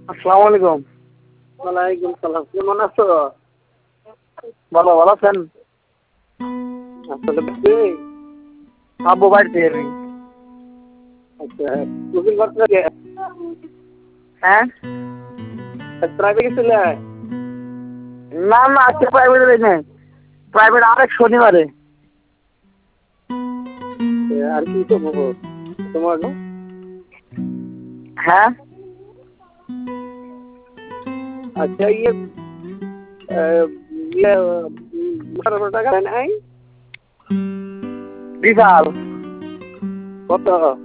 আসসালামু আলাইকুম। ওয়ালাইকুম সালাম। কেমন আছো? ভালো আছেন? আসলে বুঝছি। আব্বু বাড়িতে নেই। আচ্ছা, গোসল করতে লাগে। হ্যাঁ? প্রাইভেট গেছিলে? না আজকে প্রাইভেটে যাই নাই। প্রাইভেট আরেক শনিবারে। আর কি করবো তোমার? হ্যাঁ? আচ্ছা ইয়ে 1800 টাকা নাই? বিশাল। কত?